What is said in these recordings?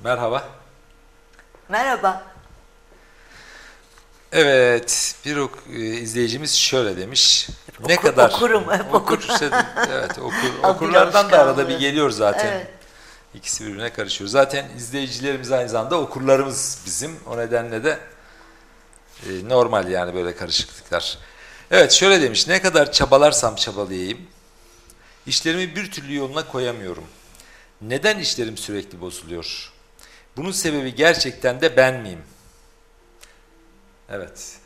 Merhaba. Merhaba. Evet, izleyicimiz şöyle demiş. Ne Okur, kadar okurum, hep okur okurum. işte, evet Biraz okurlardan da arada bir kaldı. geliyor zaten. Evet. İkisi birbirine karışıyor. Zaten izleyicilerimiz aynı zamanda okurlarımız bizim. O nedenle de normal yani böyle karışıklıklar. Evet, şöyle demiş. Ne kadar çabalarsam çabalayayım, işlerimi bir türlü yoluna koyamıyorum. Neden işlerim sürekli bozuluyor? Bunun sebebi gerçekten de ben miyim? Evet.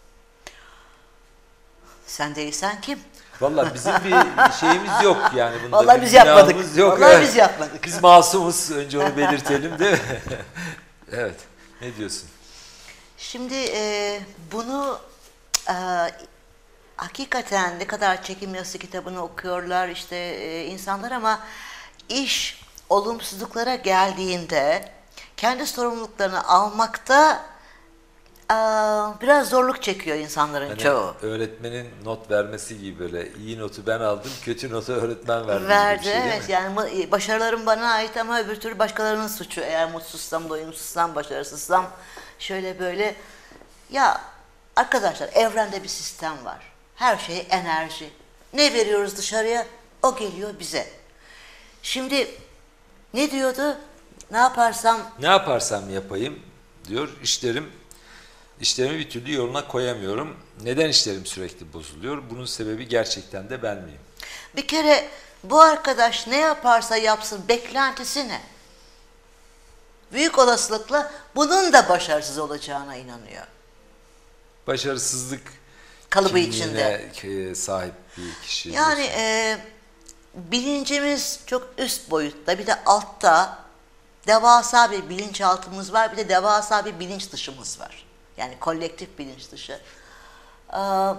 Sen değilsen kim? Vallahi bizim bir şeyimiz yok yani bunda. Vallahi bir biz yapmadık. günahımız yok. Vallahi Evet. biz yapmadık. Biz masumuz. Önce onu belirtelim değil mi? Evet. Ne diyorsun? Şimdi bunu e, hakikaten ne kadar çekim yazısı kitabını okuyorlar işte insanlar ama iş olumsuzluklara geldiğinde kendi sorumluluklarını almakta biraz zorluk çekiyor insanların Hani çoğu. öğretmenin not vermesi gibi böyle iyi notu ben aldım, kötü notu öğretmen verdi gibi bir Verdi, şey değil evet. mi? Yani başarılarım bana ait ama öbür türlü başkalarının suçu. Eğer mutsuzsam, doyumsuzsam, başarısızsam şöyle böyle. Ya arkadaşlar evrende bir sistem var. Her şey enerji. Ne veriyoruz dışarıya? O geliyor bize. Şimdi ne diyordu? Ne yaparsam Ne yaparsam yapayım diyor, işlerimi bir türlü yoluna koyamıyorum. Neden işlerim sürekli bozuluyor? Bunun sebebi gerçekten de ben miyim? bir kere bu arkadaş ne yaparsa yapsın beklentisi ne? Büyük olasılıkla bunun da başarısız olacağına inanıyor. Başarısızlık Kalıbı kimliğine içinde. sahip bir kişi. Yani diyorsun. bilincimiz çok üst boyutta, bir de altta devasa bir bilinçaltımız var, bir de devasa bir bilinç dışımız var. Yani kolektif bilinç dışı. Ee,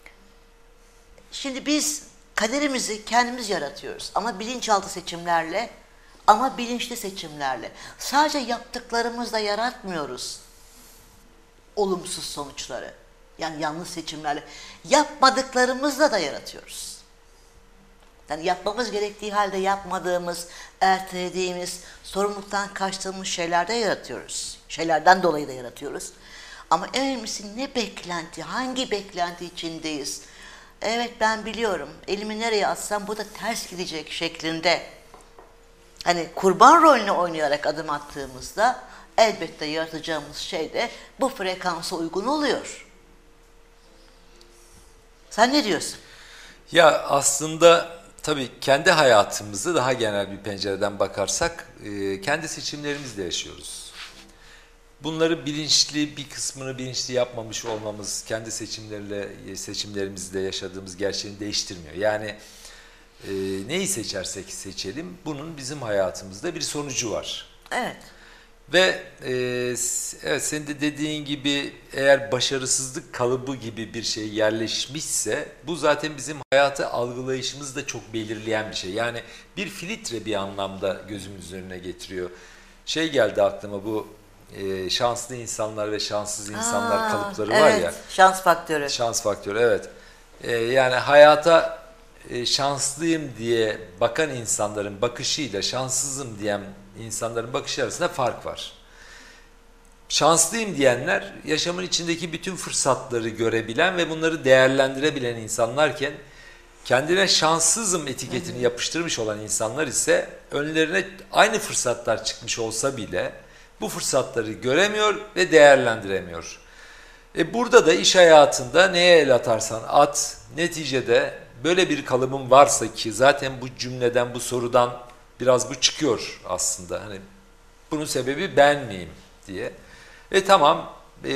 Şimdi biz kaderimizi kendimiz yaratıyoruz ama bilinçaltı seçimlerle, ama bilinçli seçimlerle. Sadece yaptıklarımızla yaratmıyoruz olumsuz sonuçları. Yani yanlış seçimlerle. Yapmadıklarımızla da yaratıyoruz. Yani yapmamız gerektiği halde yapmadığımız, ertelediğimiz, sorumluluktan kaçtığımız şeylerde yaratıyoruz. Şeylerden dolayı da yaratıyoruz. Ama en önemlisi ne beklenti, hangi beklenti içindeyiz? Evet ben biliyorum, elimi nereye atsam bu da ters gidecek şeklinde. Hani kurban rolünü oynayarak adım attığımızda elbette yaratacağımız şey de bu frekansa uygun oluyor. Sen ne diyorsun? Ya aslında tabii kendi hayatımızı daha genel bir pencereden bakarsak kendi seçimlerimizle yaşıyoruz. Bunları bilinçli bir kısmını bilinçli yapmamış olmamız kendi seçimlerimizle yaşadığımız gerçeğini değiştirmiyor. Yani neyi seçersek seçelim bunun bizim hayatımızda bir sonucu var. Evet. Ve evet senin de dediğin gibi eğer başarısızlık kalıbı gibi bir şey yerleşmişse bu zaten bizim hayatı algılayışımızı da çok belirleyen bir şey. Yani bir filtre bir anlamda gözümüzün önüne getiriyor. Şey geldi aklıma bu şanslı insanlar ve şanssız insanlar kalıpları var Evet, ya. şans faktörü. Şans faktörü evet. Yani hayata şanslıyım diye bakan insanların bakışıyla şanssızım diyen insanların bakışı arasında fark var. Şanslıyım diyenler yaşamın içindeki bütün fırsatları görebilen ve bunları değerlendirebilen insanlarken kendine şanssızım etiketini yapıştırmış olan insanlar ise önlerine aynı fırsatlar çıkmış olsa bile bu fırsatları göremiyor ve değerlendiremiyor. Burada da iş hayatında neye el atarsan at, neticede böyle bir kalıbın varsa ki zaten bu cümleden, bu sorudan biraz bu çıkıyor aslında. Hani bunun sebebi ben miyim diye. Tamam,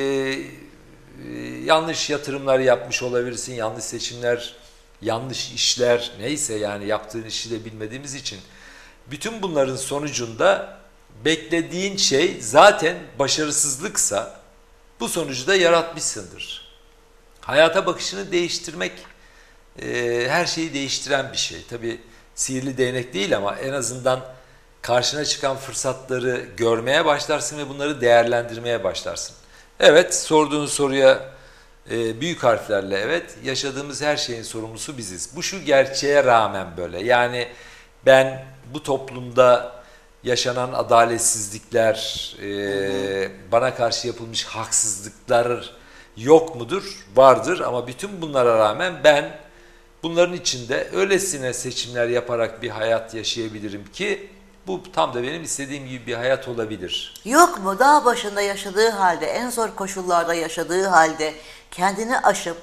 yanlış yatırımlar yapmış olabilirsin, yanlış seçimler, yanlış işler, neyse yani yaptığın işi de bilmediğimiz için. Bütün bunların sonucunda beklediğin şey zaten başarısızlıksa bu sonucu da yaratmışsındır. Hayata bakışını değiştirmek her şeyi değiştiren bir şey. Tabii sihirli değnek değil ama en azından karşına çıkan fırsatları görmeye başlarsın ve bunları değerlendirmeye başlarsın. Evet, sorduğun soruya büyük harflerle evet, yaşadığımız her şeyin sorumlusu biziz. Bu şu gerçeğe rağmen böyle. Yani ben bu toplumda yaşanan adaletsizlikler, bana karşı yapılmış haksızlıklar yok mudur? Vardır ama bütün bunlara rağmen ben bunların içinde öylesine seçimler yaparak bir hayat yaşayabilirim ki bu tam da benim istediğim gibi bir hayat olabilir. Yok mu dağ başında yaşadığı halde, en zor koşullarda yaşadığı halde kendini aşıp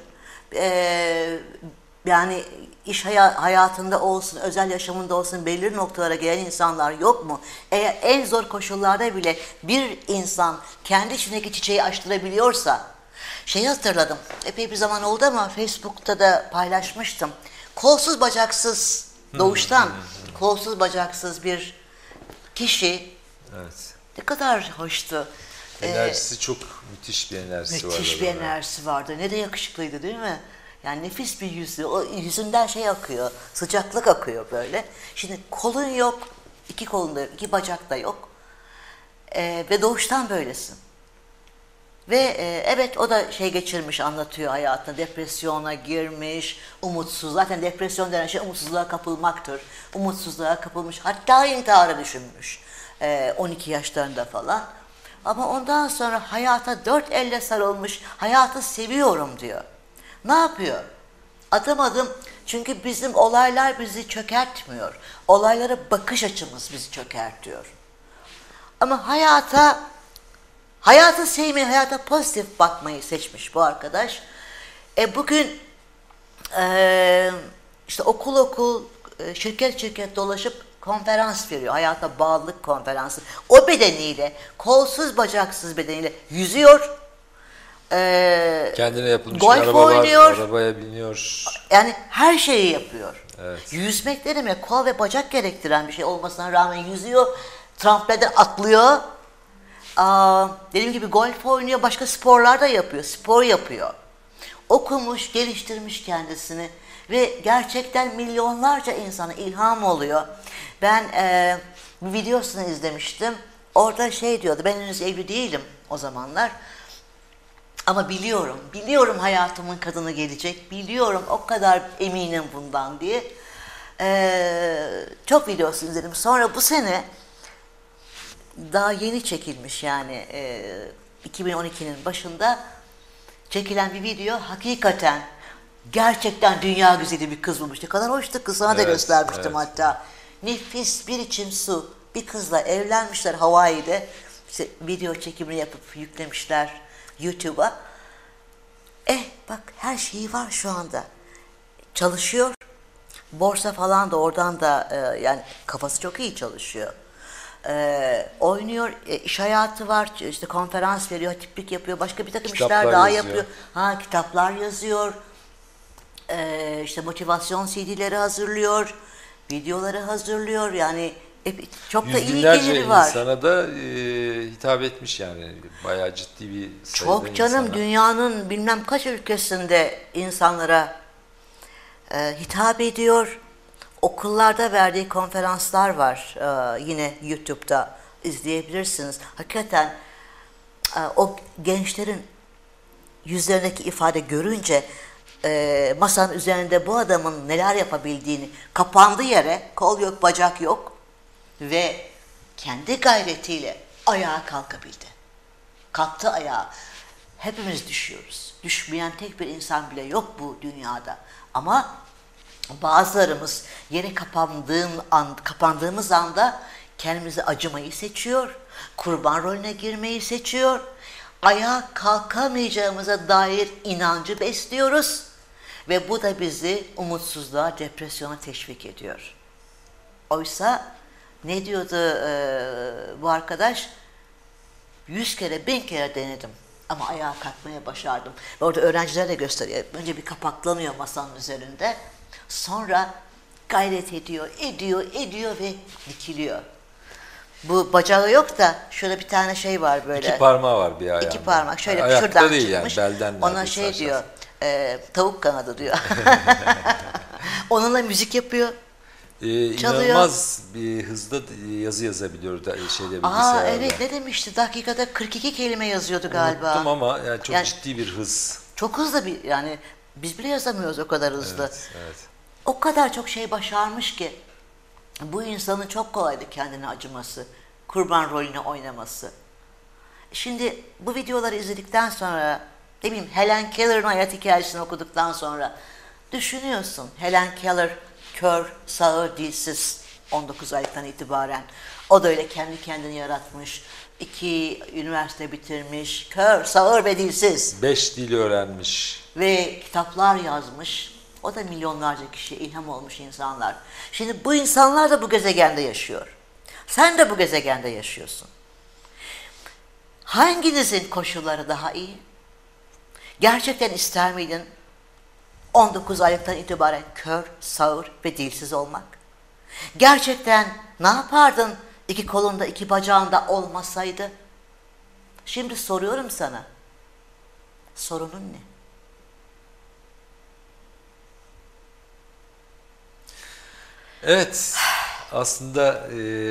yani iş hayatında olsun, özel yaşamında olsun belirli noktalara gelen insanlar yok mu? Eğer en zor koşullarda bile bir insan kendi içindeki çiçeği açtırabiliyorsa, şeyi hatırladım, epey bir zaman oldu ama Facebook'ta da paylaşmıştım. Kolsuz bacaksız, doğuştan kolsuz bacaksız bir kişi, Evet. ne kadar hoştu. Enerjisi çok müthiş bir enerjisi vardı. Müthiş bir enerjisi vardı. Ne de yakışıklıydı değil mi? Yani nefis bir yüzü. O yüzünden şey akıyor, sıcaklık akıyor böyle. Şimdi kolun yok, iki kolun da yok, iki bacak da yok. Ve doğuştan böylesin. Ve evet o da şey geçirmiş, anlatıyor hayatında. Depresyona girmiş, umutsuz. Zaten depresyon denen şey umutsuzluğa kapılmaktır. Umutsuzluğa kapılmış. Hatta intihara düşünmüş. 12 yaşlarında falan. Ama ondan sonra hayata dört elle sarılmış. Hayatı seviyorum diyor. Ne yapıyor? Adım adım, çünkü bizim olaylar bizi çökertmiyor. Olaylara bakış açımız bizi çökertiyor. Ama hayatı sevmeyi, hayata pozitif bakmayı seçmiş bu arkadaş. Bugün işte okul şirket dolaşıp konferans veriyor. Hayata bağlılık konferansı. O bedeniyle, kolsuz bacaksız bedeniyle yüzüyor. Kendine yapılmış Golf bir araba oynuyor. var, arabaya biniyor. Yani her şeyi yapıyor. Evet. Yüzmek ne demek? Kol ve bacak gerektiren bir şey olmasına rağmen yüzüyor. Tramplerden atlıyor. Dediğim gibi golf oynuyor. Başka sporlar da yapıyor. Spor yapıyor. Okumuş, geliştirmiş kendisini. Ve gerçekten milyonlarca insana ilham oluyor. Ben bir videosunu izlemiştim. Orada şey diyordu. Ben henüz evli değilim o zamanlar. Ama biliyorum hayatımın kadını gelecek, biliyorum o kadar eminim bundan diye. Çok videosunu izledim. Sonra bu sene daha yeni çekilmiş yani 2012'nin başında çekilen bir video, hakikaten gerçekten dünya güzeli bir kız bulmuş. Ne kadar hoştu kız, sana da göstermiştim hatta. Nefis bir içim su, bir kızla evlenmişler Hawaii'de. İşte video çekimini yapıp yüklemişler YouTube'a. Bak her şeyi var şu anda. Çalışıyor. Borsa falan da oradan da yani kafası çok iyi çalışıyor. Oynuyor, iş hayatı var, işte konferans veriyor, hatiplik yapıyor, başka bir takım Kitaplar işler daha yazıyor. yapıyor. Kitaplar yazıyor. İşte motivasyon CD'leri hazırlıyor, videoları hazırlıyor. Yani çok da iyi Yüzlerce geliri var. insana da hitap etmiş yani. Bayağı ciddi bir sayıda Çok canım, insana. dünyanın bilmem kaç ülkesinde insanlara hitap ediyor. Okullarda verdiği konferanslar var. Yine YouTube'da izleyebilirsiniz. Hakikaten o gençlerin yüzlerindeki ifade görünce masanın üzerinde bu adamın neler yapabildiğini, kapandı yere, kol yok, bacak yok ve kendi gayretiyle ayağa kalkabildi. Kalktı ayağa. Hepimiz düşüyoruz. Düşmeyen tek bir insan bile yok bu dünyada. Ama bazılarımız yere kapandığımız anda kendimize acımayı seçiyor. Kurban rolüne girmeyi seçiyor. Ayağa kalkamayacağımıza dair inancı besliyoruz. Ve bu da bizi umutsuzluğa, depresyona teşvik ediyor. Oysa ne diyordu bu arkadaş? 100 kere, 1000 kere denedim ama ayağa kalkmaya başardım. Ve orada öğrencilere de gösteriyor. Önce bir kapaklanıyor masanın üzerinde. Sonra gayret ediyor ve dikiliyor. Bu bacağı yok da şöyle bir tane şey var böyle. İki parmağı var bir ayağında. İki parmak şöyle Ayakta şuradan değil çıkmış. yani, belden Ona neredeyse şey aşağısı. diyor, tavuk kanadı diyor. Onunla müzik yapıyor. Çalıyor. İnanılmaz bir hızda yazı yazabiliyor da bilgisayarda. Evet, ne demişti? Dakikada 42 kelime yazıyordu galiba. Unuttum ama yani çok Yani ciddi bir hız. çok hızlı bir, yani biz bile yazamıyoruz o kadar hızlı. Evet. O kadar çok şey başarmış ki. Bu insanın çok kolaydı kendine acıması, kurban rolünü oynaması. Şimdi bu videoları izledikten sonra, ne bileyim Helen Keller'ın hayat hikayesini okuduktan sonra düşünüyorsun. Helen Keller kör, sağır, dilsiz 19 aylıktan itibaren. O da öyle kendi kendini yaratmış. 2 üniversite bitirmiş, kör, sağır ve dilsiz. 5 dil öğrenmiş. Ve kitaplar yazmış. O da milyonlarca kişiye ilham olmuş insanlar. Şimdi bu insanlar da bu gezegende yaşıyor. Sen de bu gezegende yaşıyorsun. Hanginizin koşulları daha iyi? Gerçekten ister miydin 19 aylıktan itibaren kör, sağır ve dilsiz olmak? Gerçekten ne yapardın 2 kolunda 2 bacağında olmasaydı? Şimdi soruyorum sana. Sorunun ne? Evet, aslında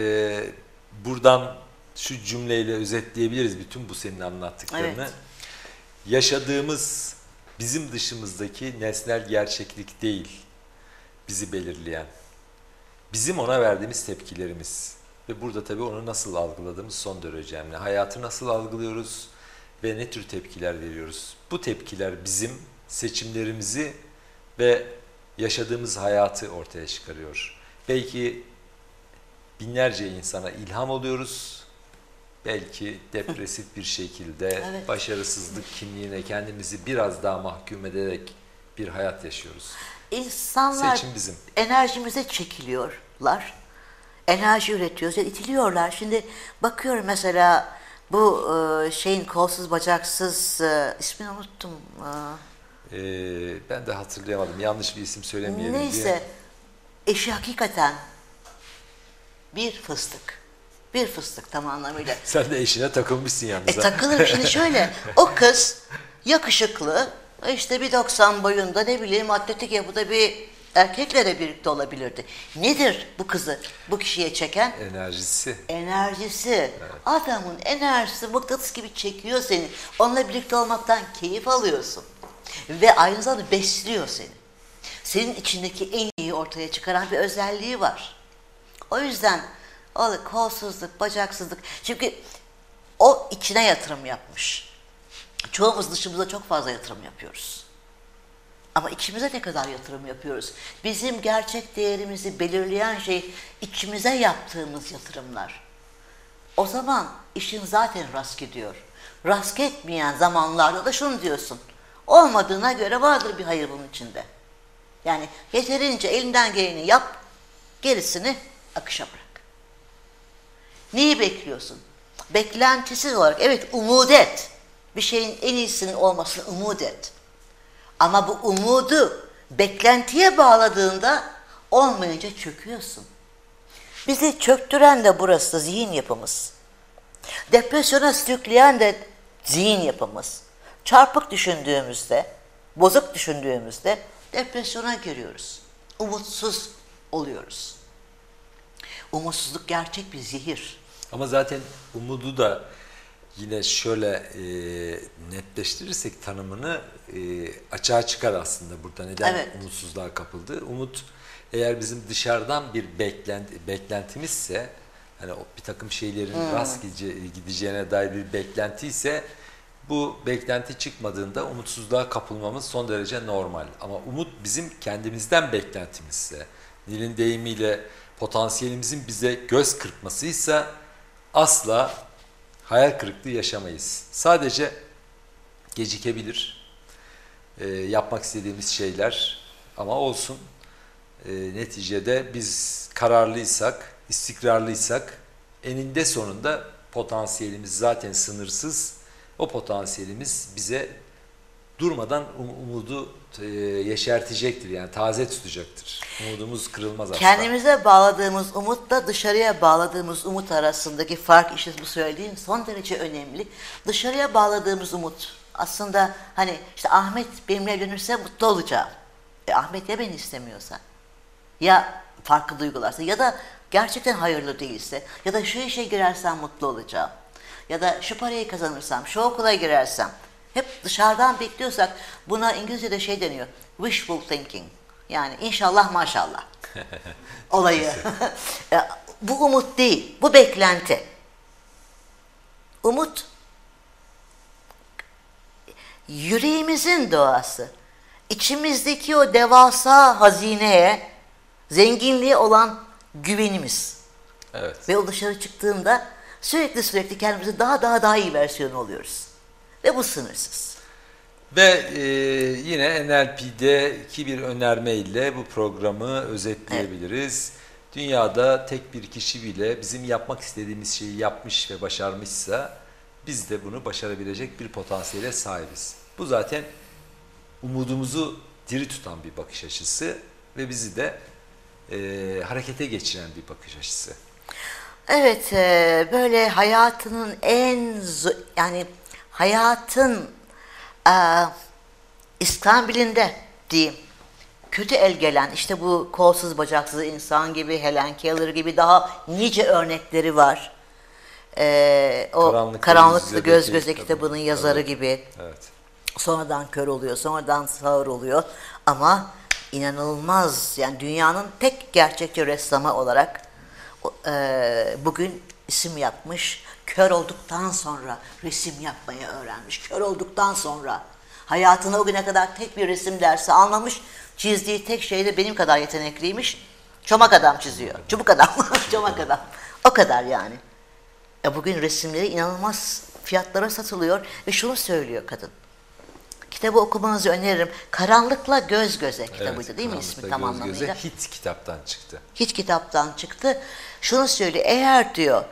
buradan şu cümleyle özetleyebiliriz bütün bu senin anlattıklarını. Evet. Yaşadığımız bizim dışımızdaki nesnel gerçeklik değil bizi belirleyen. Bizim ona verdiğimiz tepkilerimiz. Ve burada tabii onu nasıl algıladığımız son derece önemli. Hayatı nasıl algılıyoruz ve ne tür tepkiler veriyoruz? Bu tepkiler bizim seçimlerimizi ve yaşadığımız hayatı ortaya çıkarıyor. Belki binlerce insana ilham oluyoruz. Belki depresif bir şekilde Evet. başarısızlık kimliğine kendimizi biraz daha mahkum ederek bir hayat yaşıyoruz. İnsanlar Seçim bizim. enerjimize çekiliyorlar. Enerji üretiyoruz ve itiliyorlar. Şimdi bakıyorum mesela bu şeyin kolsuz bacaksız ismini unuttum. Ben de hatırlayamadım. Yanlış bir isim söylemeyelim diye. Neyse eşi hakikaten bir fıstık. Bir fıstık tam anlamıyla. Sen de eşine takılmışsın yalnız. Takılır şimdi şöyle. O kız yakışıklı, işte 1,90 boyunda, ne bileyim atletik yapıda bir erkekle de birlikte olabilirdi. Nedir bu kızı, bu kişiye çeken? Enerjisi. Enerjisi. Evet. Adamın enerjisi mıknatıs gibi çekiyor seni. Onunla birlikte olmaktan keyif alıyorsun. Ve aynı zamanda besliyor seni. Senin içindeki en iyi ortaya çıkaran bir özelliği var. O yüzden o kolsuzluk, bacaksızlık. Çünkü o içine yatırım yapmış. Çoğumuz dışımıza çok fazla yatırım yapıyoruz. Ama içimize ne kadar yatırım yapıyoruz? Bizim gerçek değerimizi belirleyen şey içimize yaptığımız yatırımlar. O zaman işin zaten rast gidiyor. Rast gitmeyen zamanlarda da şunu diyorsun. Olmadığına göre vardır bir hayır bunun içinde. Yani yeterince elinden geleni yap, gerisini akışa bırak. Neyi bekliyorsun? Beklentisiz olarak, evet umut et. Bir şeyin en iyisinin olmasını umut et. Ama bu umudu beklentiye bağladığında olmayınca çöküyorsun. Bizi çöktüren de burası, zihin yapımız. Depresyona sürükleyen de zihin yapımız. Çarpık düşündüğümüzde, bozuk düşündüğümüzde depresyona giriyoruz. Umutsuz oluyoruz. Umutsuzluk gerçek bir zehir. Ama zaten umudu da yine şöyle netleştirirsek tanımını açığa çıkar aslında burada. Neden Evet. umutsuzluğa kapıldı? Umut eğer bizim dışarıdan bir beklentimizse, hani bir takım şeylerin rast gideceğine dair bir beklenti ise, bu beklenti çıkmadığında umutsuzluğa kapılmamız son derece normal. Ama umut bizim kendimizden beklentimizse, Nil'in deyimiyle potansiyelimizin bize göz kırpmasıysa asla hayal kırıklığı yaşamayız. Sadece gecikebilir yapmak istediğimiz şeyler, ama olsun. Neticede biz kararlıysak, istikrarlıysak eninde sonunda potansiyelimiz zaten sınırsız. O potansiyelimiz bize durmadan umudu yeşertecektir, yani taze tutacaktır. Umudumuz kırılmaz asla. Kendimize bağladığımız umutla dışarıya bağladığımız umut arasındaki fark, işte bu söylediğim son derece önemli. Dışarıya bağladığımız umut aslında hani işte Ahmet benimle evlenirse mutlu olacağım. Ahmet ya beni istemiyorsa, ya farklı duygularsa, ya da gerçekten hayırlı değilse, ya da şu işe girersem mutlu olacağım, ya da şu parayı kazanırsam, şu okula girersem, hep dışarıdan bekliyorsak buna İngilizce'de şey deniyor, wishful thinking. Yani inşallah maşallah. olayı. Bu umut değil, bu beklenti. Umut, yüreğimizin doğası. İçimizdeki o devasa hazineye, zenginliğe olan güvenimiz. Evet. Ve o dışarı çıktığında sürekli kendimizi daha iyi versiyonu oluyoruz. Ve bu sınırsız. Ve yine NLP'deki bir önermeyle bu programı özetleyebiliriz. Evet. Dünyada tek bir kişi bile bizim yapmak istediğimiz şeyi yapmış ve başarmışsa biz de bunu başarabilecek bir potansiyele sahibiz. Bu zaten umudumuzu diri tutan bir bakış açısı ve bizi de harekete geçiren bir bakış açısı. Evet, böyle hayatının yani hayatın İskambil'inde diyeyim, kötü el gelen, işte bu kolsuz bacaksız insan gibi, Helen Keller gibi daha nice örnekleri var. O Karanlıklı Göz Göze kitabının yazarı gibi. Evet. Sonradan kör oluyor, sonradan sağır oluyor. Ama inanılmaz, yani dünyanın tek gerçekçi ressamı olarak bugün isim yapmış. Kör olduktan sonra resim yapmayı öğrenmiş. Kör olduktan sonra hayatına o güne kadar tek bir resim dersi almamış. Çizdiği tek şey de benim kadar yetenekliymiş. Çomak adam çiziyor. Çubuk adam. Çomak adam. O kadar yani. Bugün resimleri inanılmaz fiyatlara satılıyor ve şunu söylüyor kadın. Kitabı okumanızı öneririm. Karanlıkla Göz Göze kitabıydı, evet, değil mi ismi tam anlamıyla? Hit kitaptan çıktı. Hit kitaptan çıktı. Şunu söylüyor, eğer diyor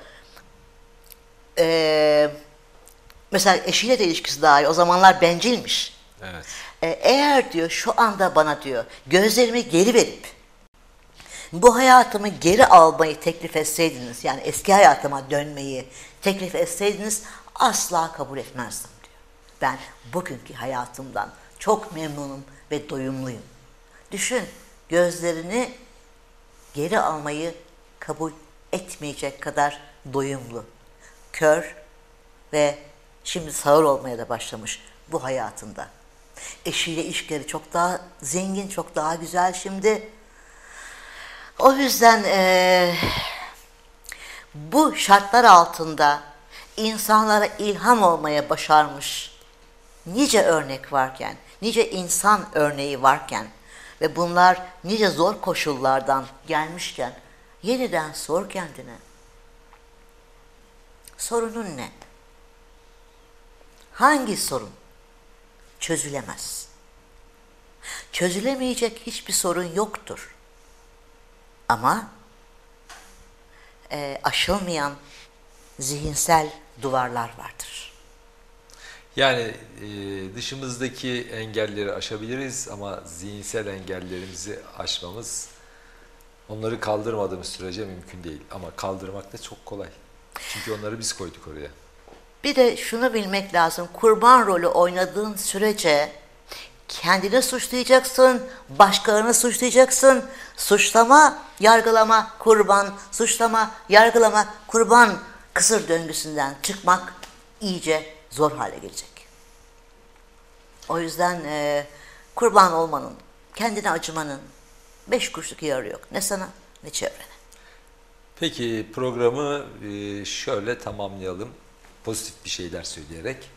mesela eşiyle de ilişkisi daha iyi, o zamanlar bencilmiş. Evet. Eğer diyor şu anda bana diyor gözlerimi geri verip bu hayatımı geri almayı teklif etseydiniz, yani eski hayatıma dönmeyi teklif etseydiniz asla kabul etmezdim diyor. Ben bugünkü hayatımdan çok memnunum ve doyumluyum. Düşün, gözlerini geri almayı kabul etmeyecek kadar doyumlu, kör ve şimdi sağır olmaya da başlamış bu hayatında. Eşiyle ilişkileri çok daha zengin, çok daha güzel şimdi. O yüzden bu şartlar altında insanlara ilham olmaya başarmış nice örnek varken, nice insan örneği varken ve bunlar nice zor koşullardan gelmişken yeniden sor kendine. Sorunun ne? Hangi sorun çözülemez? Çözülemeyecek hiçbir sorun yoktur. Ama aşılmayan zihinsel duvarlar vardır. Yani dışımızdaki engelleri aşabiliriz ama zihinsel engellerimizi aşmamız, onları kaldırmadığımız sürece mümkün değil. Ama kaldırmak da çok kolay. Çünkü onları biz koyduk oraya. Bir de şunu bilmek lazım. Kurban rolü oynadığın sürece kendini suçlayacaksın, başkalarını suçlayacaksın. Suçlama, yargılama, kurban, suçlama, yargılama, kurban kısır döngüsünden çıkmak iyice zor hale gelecek. O yüzden kurban olmanın, kendine acımanın 5 kuruşluk yararı yok. Ne sana ne çevrene. Peki programı şöyle tamamlayalım. Pozitif bir şeyler söyleyerek.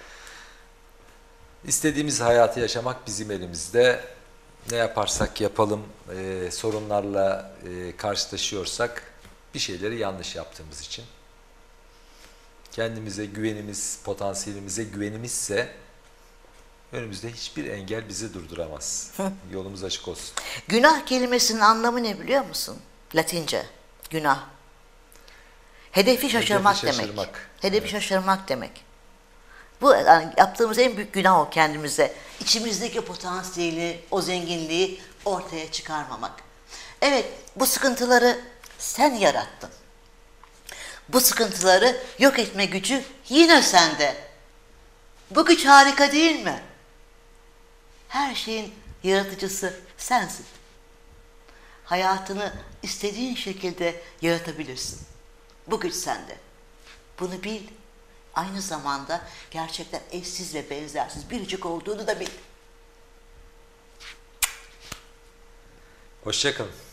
İstediğimiz hayatı yaşamak bizim elimizde. Ne yaparsak yapalım, sorunlarla karşılaşıyorsak bir şeyleri yanlış yaptığımız için. Kendimize güvenimiz, potansiyelimize güvenimizse önümüzde hiçbir engel bizi durduramaz. Yolumuz açık olsun. Günah kelimesinin anlamı ne biliyor musun? Latince, günah. Hedefi şaşırmak demek. Hedefi şaşırmak demek. Bu yani yaptığımız en büyük günah o kendimize. İçimizdeki potansiyeli, o zenginliği ortaya çıkarmamak. Evet, bu sıkıntıları sen yarattın. Bu sıkıntıları yok etme gücü yine sende. Bu güç harika değil mi? Her şeyin yaratıcısı sensin. Hayatını istediğin şekilde yaratabilirsin. Bu güç sende. Bunu bil. Aynı zamanda gerçekten eşsiz ve benzersiz biricik olduğunu da bil. Hoşça kalın.